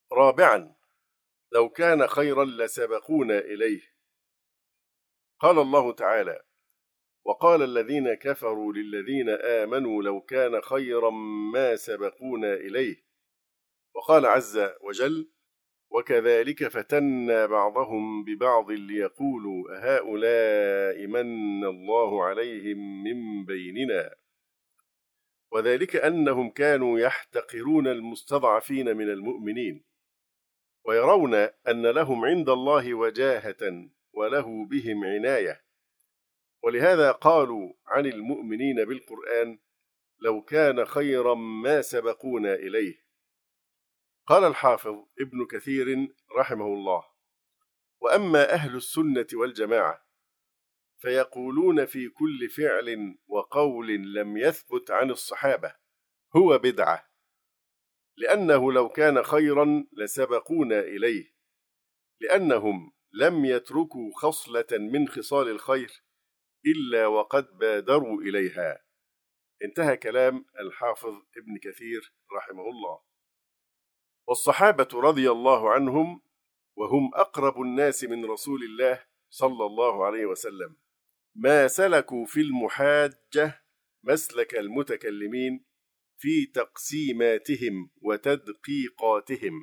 رابعا: لو كان خيرا لسبقونا إليه. قال الله تعالى: وقال الذين كفروا للذين آمنوا لو كان خيرا ما سبقونا إليه. وقال عز وجل: وكذلك فتنا بعضهم ببعض ليقولوا أهؤلاء من الله عليهم من بيننا. وذلك أنهم كانوا يحتقرون المستضعفين من المؤمنين، ويرون أن لهم عند الله وجاهة وله بهم عناية، ولهذا قالوا عن المؤمنين بالقرآن: لو كان خيرا ما سبقونا إليه. قال الحافظ ابن كثير رحمه الله: وأما أهل السنة والجماعة فيقولون في كل فعل وقول لم يثبت عن الصحابة هو بدعة، لأنه لو كان خيرا لسبقونا إليه، لأنهم لم يتركوا خصلة من خصال الخير إلا وقد بادروا إليها. انتهى كلام الحافظ ابن كثير رحمه الله. والصحابة رضي الله عنهم وهم أقرب الناس من رسول الله صلى الله عليه وسلم ما سلكوا في المحاجة مسلك المتكلمين في تقسيماتهم وتدقيقاتهم،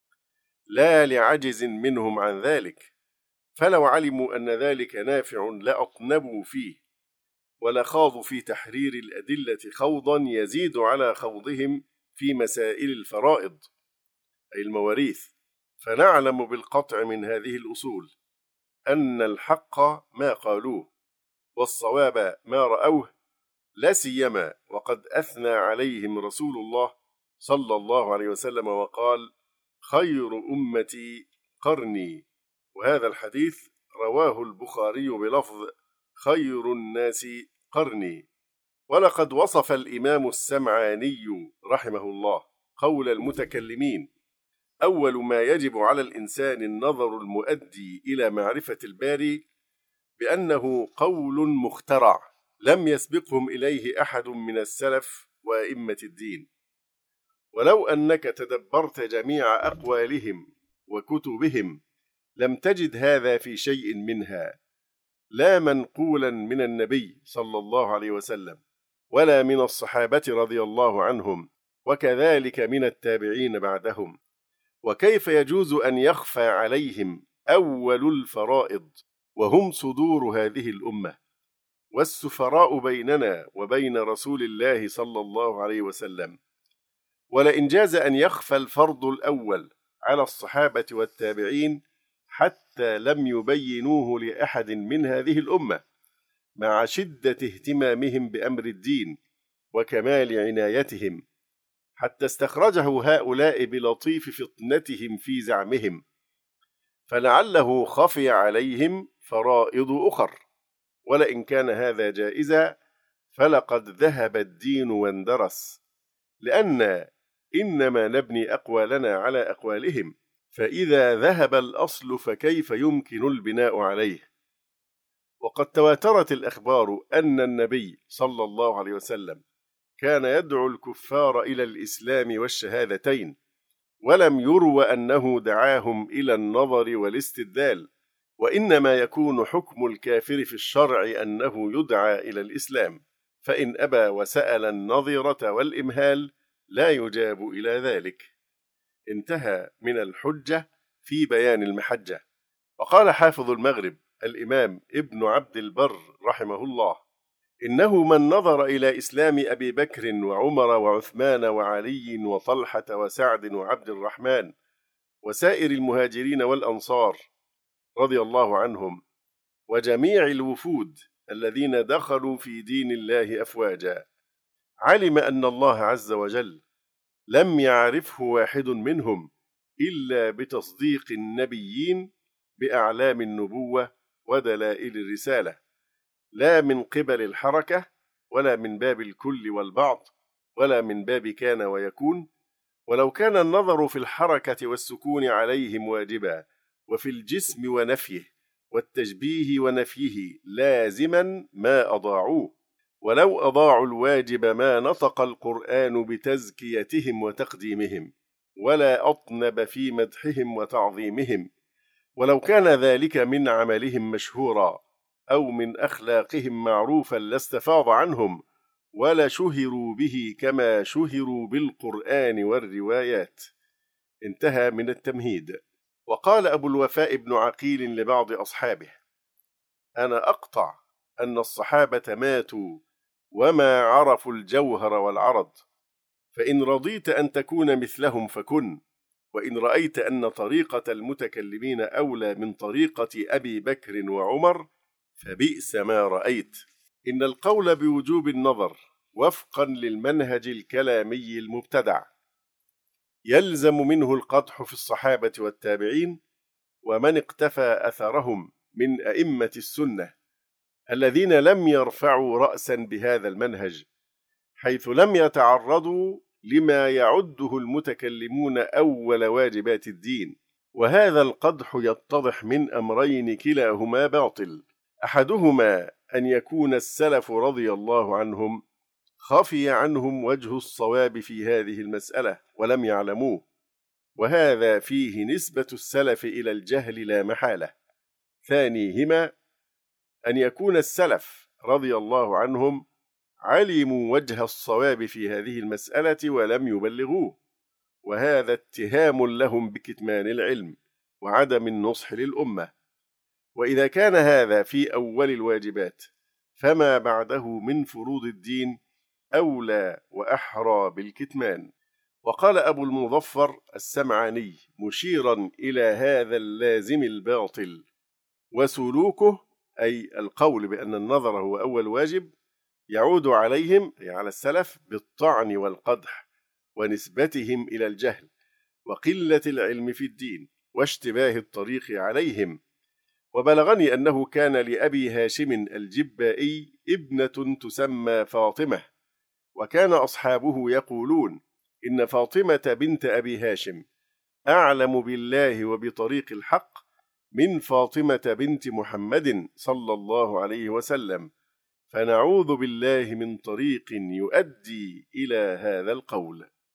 لا لعجز منهم عن ذلك، فلو علموا أن ذلك نافع لأطنبوا فيه، ولخاضوا في تحرير الأدلة خوضا يزيد على خوضهم في مسائل الفرائض أي المواريث. فنعلم بالقطع من هذه الأصول أن الحق ما قالوه والصواب ما رأوه، لا سيما وقد أثنى عليهم رسول الله صلى الله عليه وسلم وقال: خير أمتي قرني. وهذا الحديث رواه البخاري بلفظ: خير الناس قرني. ولقد وصف الإمام السمعاني رحمه الله قول المتكلمين: أول ما يجب على الإنسان النظر المؤدي إلى معرفة الباري بأنه قول مخترع لم يسبقهم إليه أحد من السلف وأئمة الدين. ولو أنك تدبرت جميع أقوالهم وكتبهم لم تجد هذا في شيء منها، لا منقولا من النبي صلى الله عليه وسلم ولا من الصحابة رضي الله عنهم، وكذلك من التابعين بعدهم. وكيف يجوز أن يخفى عليهم أول الفرائض وهم صدور هذه الأمة والسفراء بيننا وبين رسول الله صلى الله عليه وسلم؟ ولئن جاز أن يخفى الفرض الأول على الصحابة والتابعين حتى لم يبينوه لأحد من هذه الأمة، مع شدة اهتمامهم بأمر الدين وكمال عنايتهم، حتى استخرجه هؤلاء بلطيف فطنتهم في زعمهم، فلعله خفي عليهم فرائض أخر. ولئن كان هذا جائزا فلقد ذهب الدين واندرس، لأن إنما نبني أقوالنا على أقوالهم، فإذا ذهب الأصل فكيف يمكن البناء عليه؟ وقد تواترت الأخبار أن النبي صلى الله عليه وسلم كان يدعو الكفار إلى الإسلام والشهادتين، ولم يروى أنه دعاهم إلى النظر والاستدلال، وإنما يكون حكم الكافر في الشرع أنه يدعى إلى الإسلام، فإن أبى وسأل النظرة والإمهال لا يجاب إلى ذلك. انتهى من الحجة في بيان المحجة. وقال حافظ المغرب الإمام ابن عبد البر رحمه الله: إنه من نظر إلى إسلام أبي بكر وعمر وعثمان وعلي وطلحة وسعد وعبد الرحمن وسائر المهاجرين والأنصار رضي الله عنهم وجميع الوفود الذين دخلوا في دين الله أفواجا، علم أن الله عز وجل لم يعرفه واحد منهم إلا بتصديق النبيين بأعلام النبوة ودلائل الرسالة، لا من قبل الحركة ولا من باب الكل والبعض ولا من باب كان ويكون. ولو كان النظر في الحركة والسكون عليهم واجبا، وفي الجسم ونفيه والتشبيه ونفيه لازما ما أضاعوه، ولو أضاعوا الواجب ما نطق القرآن بتزكيتهم وتقديمهم، ولا أطنب في مدحهم وتعظيمهم، ولو كان ذلك من عملهم مشهورا أو من أخلاقهم معروفا لاستفاض عنهم، ولا شهروا به كما شهروا بالقرآن والروايات. انتهى من التمهيد. وقال أبو الوفاء بن عقيل لبعض أصحابه: أنا أقطع أن الصحابة ماتوا وما عرفوا الجوهر والعرض، فإن رضيت أن تكون مثلهم فكن، وإن رأيت أن طريقة المتكلمين أولى من طريقة أبي بكر وعمر فبئس ما رأيت. إن القول بوجوب النظر وفقا للمنهج الكلامي المبتدع يلزم منه القدح في الصحابة والتابعين ومن اقتفى أثرهم من أئمة السنة الذين لم يرفعوا رأسا بهذا المنهج، حيث لم يتعرضوا لما يعده المتكلمون أول واجبات الدين. وهذا القدح يتضح من أمرين كلاهما باطل: أحدهما أن يكون السلف رضي الله عنهم خفي عنهم وجه الصواب في هذه المسألة ولم يعلموه، وهذا فيه نسبة السلف إلى الجهل لا محالة. ثانيهما أن يكون السلف رضي الله عنهم علموا وجه الصواب في هذه المسألة ولم يبلغوه، وهذا اتهام لهم بكتمان العلم وعدم النصح للأمة. وإذا كان هذا في أول الواجبات فما بعده من فروض الدين أولى وأحرى بالكتمان. وقال أبو المظفر السمعاني مشيرا إلى هذا اللازم الباطل: وسلوكه، أي القول بأن النظر هو أول واجب، يعود عليهم أي على السلف بالطعن والقدح ونسبتهم إلى الجهل وقلة العلم في الدين واشتباه الطريق عليهم. وبلغني أنه كان لأبي هاشم الجبائي ابنة تسمى فاطمة، وكان أصحابه يقولون إن فاطمة بنت أبي هاشم أعلم بالله وبطريق الحق من فاطمة بنت محمد صلى الله عليه وسلم، فنعوذ بالله من طريق يؤدي إلى هذا القول.